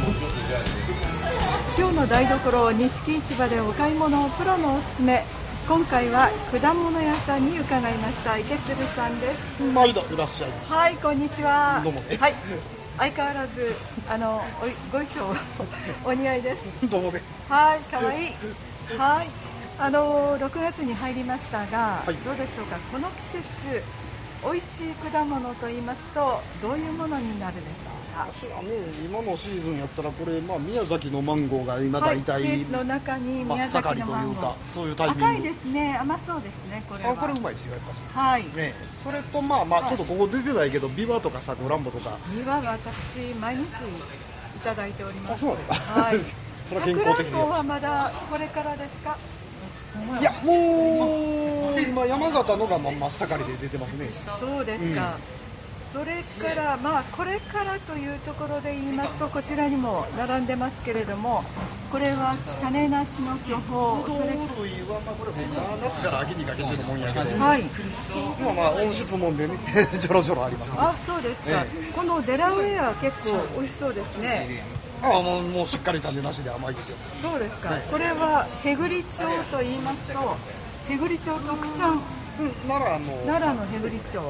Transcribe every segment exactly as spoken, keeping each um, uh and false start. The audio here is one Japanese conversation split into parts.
今日の台所錦市場でお買い物プロのおすすめ。今回は果物屋さんに伺いました。池鶴さんです。 毎度いらっしゃいます。 はい、こんにちは。 どうもです。 はい、相変わらずあのおご衣装お似合いです。 どうもです。 はい、可愛い。はい、あのろくがつに入りましたが、 はい、 どうでしょうか。この季節美味しい果物と言いますとどういうものになるでしょうか。 そうやね、今のシーズンやったらこれ、まあ、宮崎のマンゴーが今大体、 はい、ケースの中に宮崎のマンゴー、 そういうタイミング。 赤いですね、甘そうですね。これはあ、これうまいですよやっぱり。 はい、 ね、それとまあまあちょっとここ出てないけど、ビワとかさくらんぼとか。 ビワは私毎日いただいております。 あ、そうなんですか。 はい。 それは健康的に。 さくらんぼはまだこれからですか。 いや、もう今山形のが真っ盛りで出てますね。 そうですか、うん、それからまあこれからというところで言いますとこちらにも並んでますけれども、これは種なしの巨峰、 それ類はまあこれも夏から秋にかけてるもんやけど、 はい、 まあまあ温室もんでねちょろちょろありますね。 あ、そうですか、ええ、このデラウェア結構美味しそうですね。 ああ、もう、もうしっかり種なしで甘いですよ。 そうですか、はい、これはへぐり町と言いますとへぐり町特産、 うん、奈良の奈良のへぐり町、はい、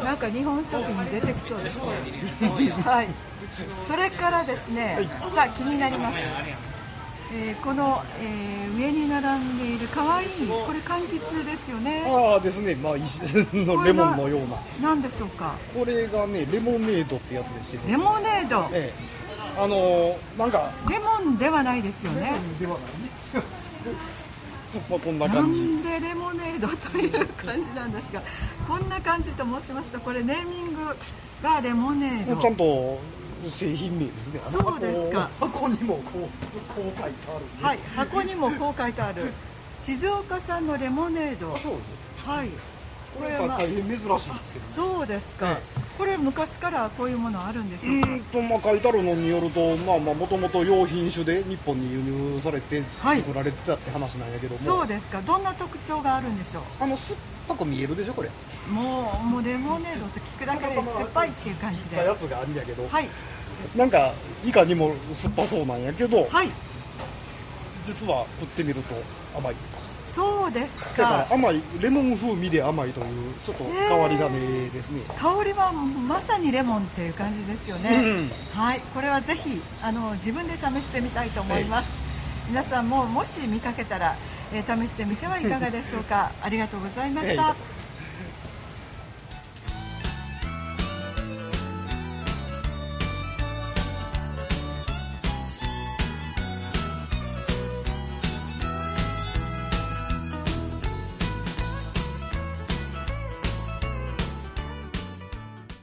なんか日本書紀に出てきそうですねはい、それからですね、はい、さあ気になります、えー、この、えー、上に並んでいるかわいい、これ柑橘ですよね。 ああですね、まあ石のレモンのような。 なんでしょうか。これがねレモネードってやつですよね。 レモネード、 ええ、あのー、なんかレモンではないですよね。レモンではないですよまあこんな感じ。 なんでレモネードという感じなんですが、こんな感じと申しますと、これネーミングがレモネード。 ちゃんと製品名ですね。 そうですか。 箱にもこう、こう書いてある、ね。 はい、箱にもこう書いてある。静岡産のレモネード。 そうです。 はい。 これは大変珍しいですけど、ね。 そうですか。これ昔からこういうものあるんでしょうか。 うんと、まあ、書いてあるのによると、まあまあもともと洋品種で日本に輸入されて作られてたって話なんやけども、はい、 そうですか。どんな特徴があるんでしょう。 あの酸っぱく見えるでしょこれ。 もうもうレモネードって聞くだけで酸っぱいっていう感じで。 やつがあるんやけど、 はい。 なんかいかにも酸っぱそうなんやけど、 はい。 実は食ってみると甘い。 そうですか。 だから甘い、レモン風味で甘いというちょっと変わり種ですね。 香りはまさにレモンっていう感じですよね、うん、はい、これはぜひあの自分で試してみたいと思います、えー、皆さんももし見かけたら、えー、試してみてはいかがでしょうかありがとうございました、えー